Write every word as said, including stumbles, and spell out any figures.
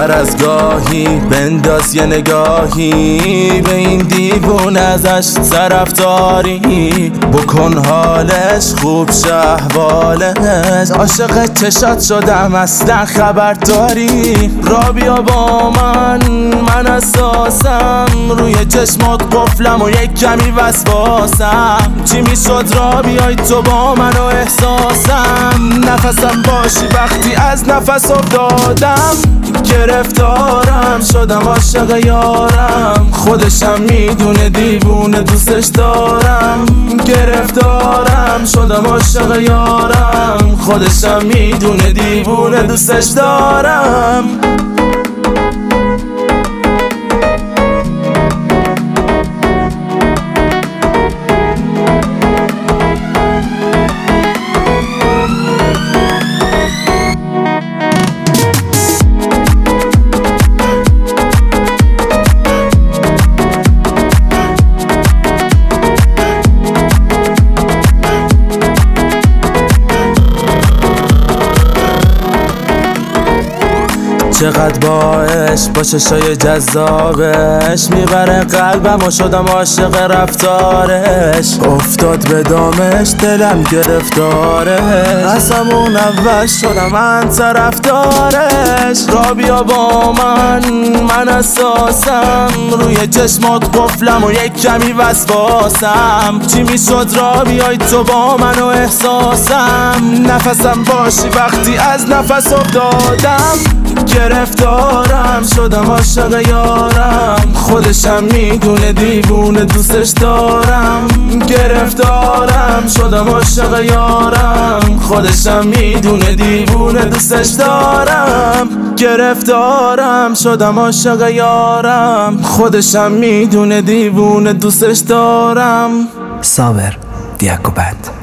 تر از گاهی بنداز یه نگاهی به این دیوون ازش طرفداری بکن حالش خوب شه احوالش عاشق چشات شدم اصلا خبر داری را بیا با من من اساسم روی چشمات قفلم و یک کمی وسواسم چی میشد را بیای تو با من و احساسم نفسم باشی وقتی از نفس افتادم گرفتارم شدم عاشق یارم خودشم میدونه دیوونه دوستش دارم گرفتارم شدم عاشق یارم خودشم میدونه دیوونه دوستش دارم چقدر باش با چشای جذابش میبره قلبم و شدم عاشق رفتارش افتاد به دامش دلم گرفتارش از همون اول شدم من طرفدارش را بیا با من من اساسم روی چشمات قفلم و یک کمی وسواسم چی میشد را بیای تو با من و احساسم نفسم باشی وقتی از نفس افتادم گرفتارم شدم عاشق یارم خودشم میدونه دیوونه دوستش دارم گرفتارم شدم عاشق یارم خودشم میدونه دیوونه دوستش دارم گرفتارم شدم عاشق یارم خودشم میدونه دیوونه دوستش دارم صابر دیاکو بند